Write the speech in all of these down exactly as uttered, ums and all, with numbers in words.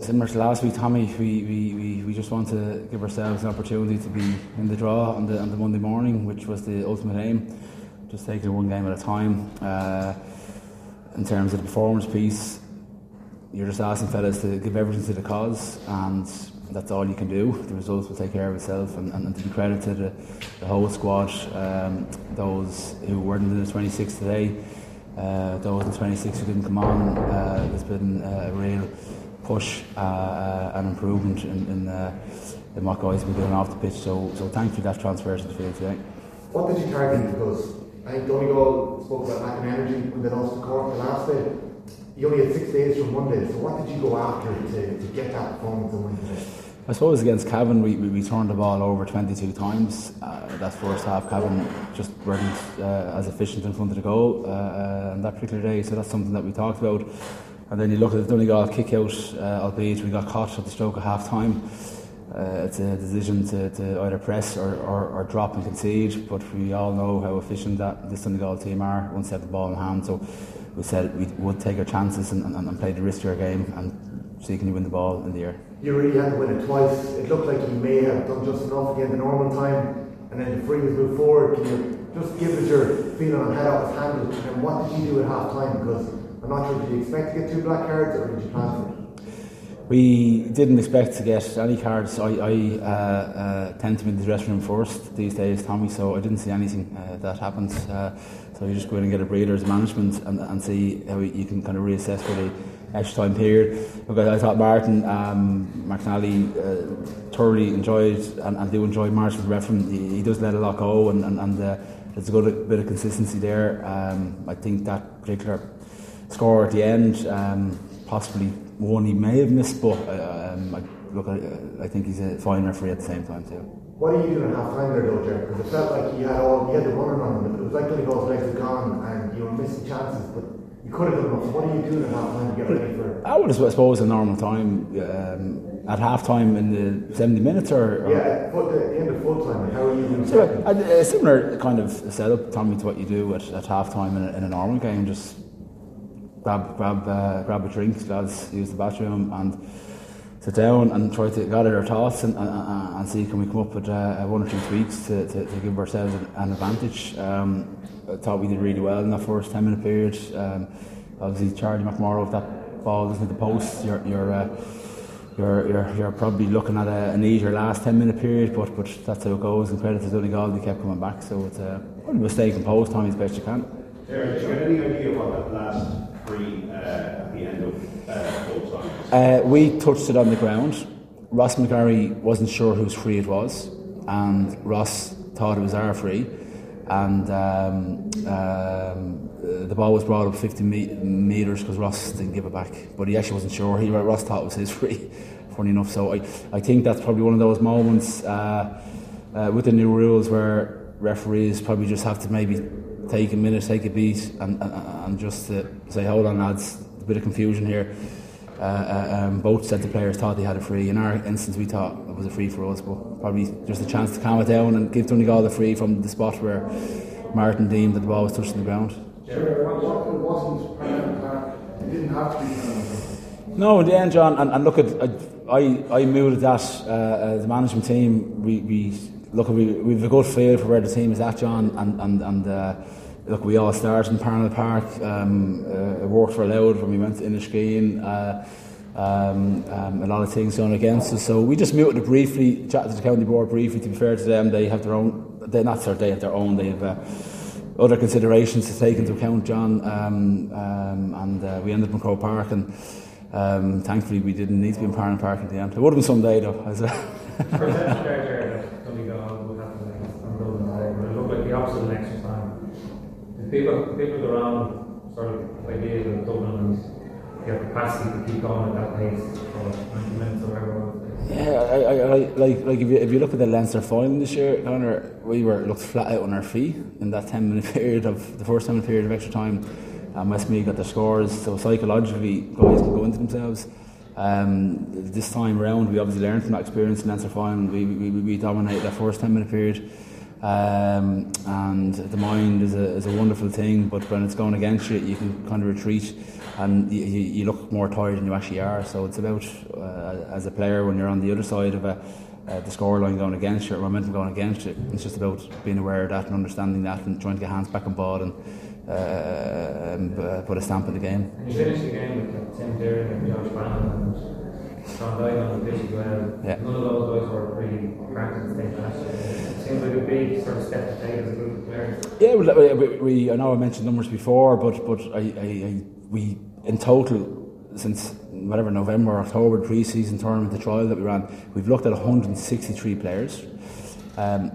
similar to last week, Tommy, we, we, we, we just want to give ourselves an opportunity to be in the draw on the on the Monday morning, which was the ultimate aim. Just take it one game at a time. Uh, in terms of the performance piece, you're just asking fellas to give everything to the cause, and that's all you can do. The results will take care of itself, and, and, and to be credit to the, the whole squad, um, those who weren't in the twenty-six today, uh, those in the twenty-six who didn't come on, uh, there's been a real push uh, uh, and improvement in, in, uh, in what guys have been doing off the pitch. So, so thankfully that transfers to the field today. What did you target? Because I think Donegal spoke about lack of energy when they lost the Cork the last day. You only had six days from Monday, so what did you go after to, to get that performance and win today? I suppose against Cavan we, we, we turned the ball over twenty-two times. Uh, that first half Cavan just weren't uh, as efficient in front of the goal uh, on that particular day, so that's something that we talked about. And then you look at the Donegal kick out, uh, albeit we got caught at the stroke of half time. Uh, it's a decision to, to either press or, or, or drop and concede, but we all know how efficient that this Donegal team are once they have the ball in hand. So we said we would take our chances and, and, and play the riskier game and see can you win the ball in the air. You really had to win it twice. It looked like you may have done just enough again the normal time, and then the free was moved forward. Can you just give us your feeling on how that was handled, and what did you do at half time? Because I'm not sure, did you expect to get two black cards or did you plan for it? We didn't expect to get any cards. I, I uh, uh, tend to be in the dressing room first these days, Tommy, so I didn't see anything uh, that happened. Uh, so you just go in and get a breather as management and, and see how you can kind of reassess for the extra time period. Look, I, I thought Martin, um, Martin Ali uh, thoroughly enjoyed and, and do enjoy Martin's reference. He, he does let a lot go, and, and, and uh, there's a good bit of consistency there. Um, I think that particular score at the end, um, possibly one he may have missed, but uh, um, I, look, I, I think he's a fine referee at the same time too. What are you doing at half time there though, Jerry? Because it felt like you had all, you had the running on him. It was like Donegal's legs had gone and you were missing chances, but you could have done enough. What are you doing at half time to get ready for? I would have, suppose, a normal time. Um, at half time in the seventy minutes or, or yeah, at the, the end of full time. How are you doing? So a, a similar kind of setup, Tommy, to what you do at, at half time in a, in a normal game. Just grab grab uh, grab a drink, lads, use the bathroom and sit down and try to gather our thoughts and, and, and see can we come up with uh, one or two tweaks to, to, to give ourselves an advantage. Um, I thought we did really well in that first ten minute period. Um, obviously Charlie McMorrow, if that ball doesn't hit the post, you're you're, uh, you're you're you're probably looking at a, an easier last ten minute period, but but that's how it goes, and credit to Donegal, they kept coming back, so it's uh, probably a stay composed, Tommy, as best you can. Derek, do you have any idea what that last free uh, at the end of uh, full time? Uh, we touched it on the ground. Ross McGarry wasn't sure whose free it was, and Ross thought it was our free, and um, um, the ball was brought up fifty metres because Ross didn't give it back, but he actually wasn't sure. He Ross thought it was his free, funny enough. So I, I think that's probably one of those moments uh, uh, with the new rules where referees probably just have to maybe take a minute, take a beat, and, and, and just uh, say, hold on lads, a bit of confusion here. Uh, uh, um, both sets of players thought they had a free. In our instance, we thought it was a free for us, but probably just a chance to calm it down and give Donegal the free from the spot where Martin deemed that the ball was touching the ground. Sure, what wasn't Park? It didn't have to be. No, in the end, John, and, and look at I, I mooted that uh, uh, the management team. We, we look we we have a good feel for where the team is at, John, and and and. Uh, Look, we all started in Parnell Park. Um, uh, it worked for Louth when we went to Inniskeen. Uh, um, um, a lot of things going against us, so we just muted it briefly. Chatted to the county board briefly. To be fair to them, they have their own. They're not sorry, they have their own. They have uh, other considerations to take into account, John. Um, um, and uh, we ended up in Croke Park, and um, thankfully we didn't need to be in Parnell Park at the end. It would have been someday though. People, people around sort of ideas of Dublin and your capacity to keep going at that pace for ninety minutes or whatever. Yeah, I, I, I, like like if you if you look at the Leinster final this year, Conor, we were looked flat out on our feet in that ten minute period of the first ten minute period of extra time. Um, Westmeath got their scores, so psychologically guys can go into themselves. Um, this time around, we obviously learned from that experience in Leinster final. We we, we dominated that first ten minute period. Um, and the mind is a, is a wonderful thing, but when it's going against you, you can kind of retreat and you, you look more tired than you actually are. So it's about, uh, as a player, when you're on the other side of a, uh, the scoreline going against you, or momentum going against you, it's just about being aware of that and understanding that and trying to get hands back on ball and, uh, and uh, put a stamp in the game. And you finished the game with Tim Derry and Josh Bannon and Sean Dyke on the pitch as well. Yeah. None of those guys were pretty cracked in the state last year. It seems like a big sort of step to take as a group of players. Yeah, we, we, we, I know I mentioned numbers before, but but I, I, I, we in total since whatever November, October, pre-season tournament, the trial that we ran, we've looked at one hundred sixty-three players. Um,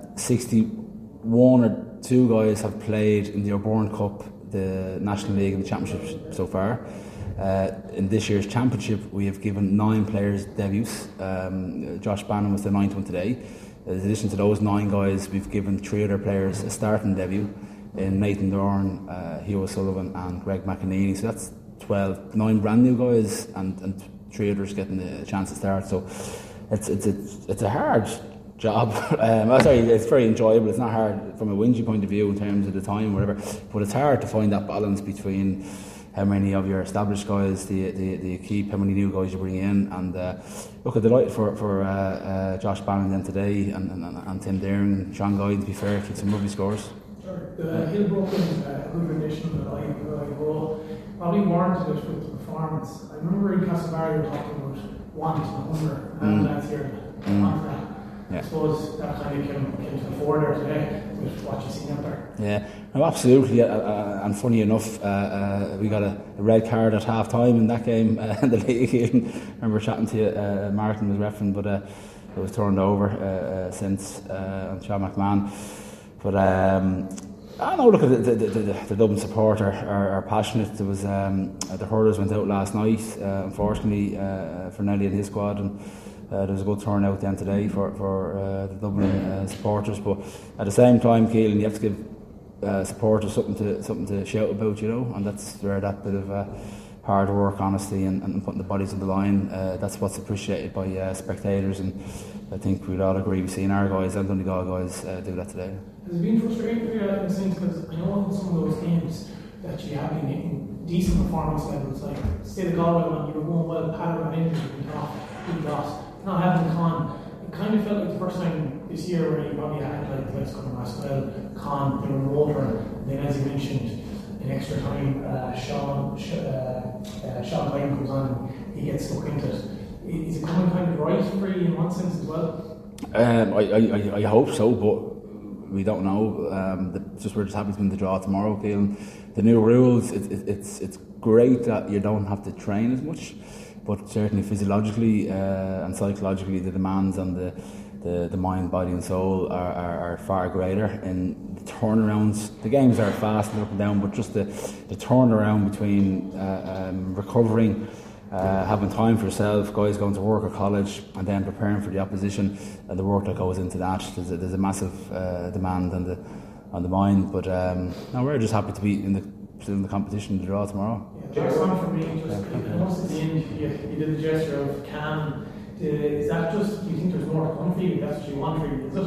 sixty-one or two guys have played in the O'Byrne Cup, the National League, and the Championship so far. Uh, in this year's championship, we have given nine players debuts. Um, Josh Bannon was the ninth one today. In addition to those nine guys, we've given three other players a starting debut in Nathan Dorn, uh, Hugh O'Sullivan and Greg McEnany. So that's twelve, nine brand new guys and, and three others getting a chance to start. So it's it's it's, it's a hard job. um, oh, sorry, it's very enjoyable. It's not hard from a Wingy point of view in terms of the time, or whatever. But it's hard to find that balance between how many of your established guys do you, do you, do you keep, how many new guys you bring in. And uh, look, I'm delighted for, for uh, uh, Josh Bannon then today, and, and, and Tim Deering and Sean Guy, to be fair, kicked some lovely scores. Sure. The Hillbroken uh, good rendition that I, that I goal probably warranted it with the performance. I remember in Castlebar you were talking about want and hunger, and Mm. that's here. Mm. Want that. Yeah. I suppose that kind of came, came to the fore there today with what you've seen out there. Yeah, no, absolutely. Uh, uh, and funny enough, uh, uh, we got a, a red card at half time in that game uh, in the league. I remember chatting to you, uh, Martin was refereeing, but uh, it was turned over uh, uh, since uh, on Sean McMahon. But um, I know, look at the, the, the, the, the Dublin supporter are, are passionate. There was um, the hurlers went out last night, uh, unfortunately, uh, for Nelly and his squad. And, Uh, there was a good turnout then today for, for uh, the Dublin uh, supporters, but at the same time, Keelan, you have to give uh, supporters something to something to shout about, you know, and that's where that bit of uh, hard work, honesty, and, and putting the bodies on the line, uh, that's what's appreciated by uh, spectators, and I think we'd all agree we've seen our guys and Donegal guys uh, do that today. Has it been frustrating for you in a sense, because I know in some of those games that you have been getting decent performance levels, like State of Galway one, you were going well, pattern of injury, you off, you lost. Not having Con, it kind of felt like the first time this year where you probably had like the likes of Maxwell, Con, they were motor, and then as you mentioned, in extra time, uh, Sean, uh, uh, Sean Guyton comes on and he gets stuck into it. Is it coming kind of right for you in one sense as well? Um, I, I, I hope so, but we don't know. Um, the, just we're just happy to win the draw tomorrow, Keelan. The new rules, it, it, it's it's great that you don't have to train as much. But certainly physiologically uh, and psychologically, the demands on the, the, the mind, body and soul are, are, are far greater. And the turnarounds, the games are fast and up and down, but just the, the turnaround between uh, um, recovering, uh, having time for yourself, guys going to work or college, and then preparing for the opposition, and the work that goes into that. There's a, there's a massive uh, demand on the on the mind. But um, no, we're just happy to be in the, in the competition to draw tomorrow. Just one for me, just almost at the end, you, you did the gesture of can. Is that just, do you think there's more to come for you? That's what you want for you, is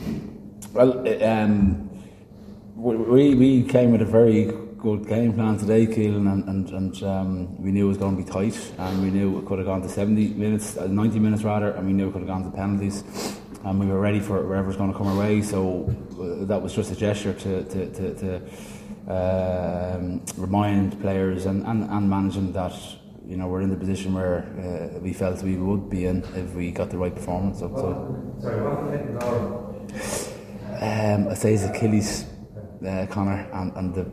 it? Well, um, we we came with a very good game plan today, Keelan, and, and, and um, we knew it was going to be tight, and we knew it could have gone to seventy minutes, uh, ninety minute rather, and we knew it could have gone to penalties, and we were ready for whatever's going to come our way. So uh, that was just a gesture to to. to, to Um, remind players and, and, and management that, you know, we're in the position where uh, we felt we would be in if we got the right performance. So, so Sorry, what happened in um, I say it's Achilles, uh, Connor, and, and the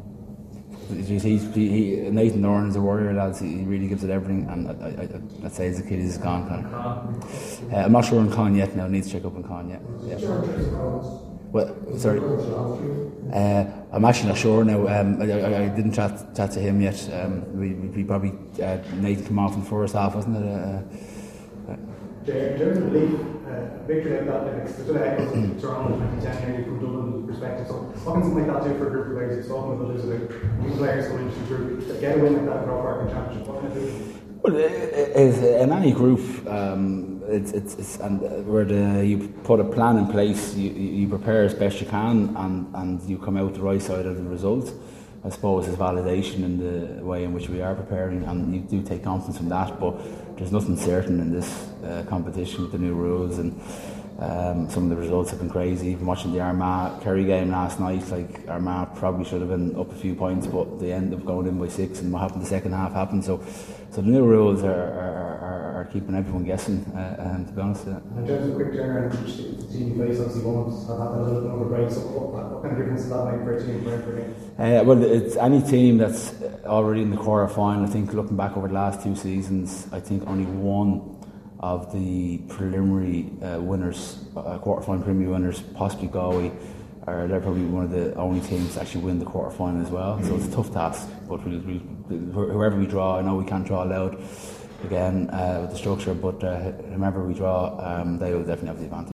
he, he, he, Nathan Dorn is a warrior, lads. He, he really gives it everything, and I, I, I'd say his Achilles is gone, Connor. Uh, I'm not sure on Con yet now. Needs to check up on Con yet. Yeah. Well, sorry. Uh, I'm actually not sure now. Um, I, I, I didn't chat chat to him yet. Um, we, we probably uh, Nathan came off in the first half, wasn't it? Uh, uh, In terms of belief, uh, victory out that next, there's a echoes Toronto twenty ten here from Dublin perspective. So, what can something like that do for a group of players? It's talking about about new players going into the group to get a win like that in Croke Park and Championship. What can it do? Well, in any group, um, it's, it's, it's and where the, you put a plan in place, you, you prepare as best you can, and, and you come out the right side of the result. I suppose, is validation in the way in which we are preparing, and you do take confidence from that. But there's nothing certain in this uh, competition with the new rules, and um, some of the results have been crazy. Even watching the Armagh Kerry game last night, like Armagh probably should have been up a few points, but they end up going in by six, and what happened the second half happened. So, so the new rules are, are, are, are keeping everyone guessing. Uh, and to be honest, yeah. In terms of quick turnaround, the team you face obviously won't have had a little bit of a break. So, what, what kind of difference does that make for a team for every game? Uh, well, it's any team that's already in the quarter final. I think looking back over the last two seasons, I think only one of the preliminary uh, winners, uh, quarter final preliminary winners, possibly Galway, are they're probably one of the only teams to actually win the quarter final as well. So it's a tough task, but we'll, we'll, whoever we draw, I know we can't draw loud again uh, with the structure, but uh, whoever we draw, um, they will definitely have the advantage.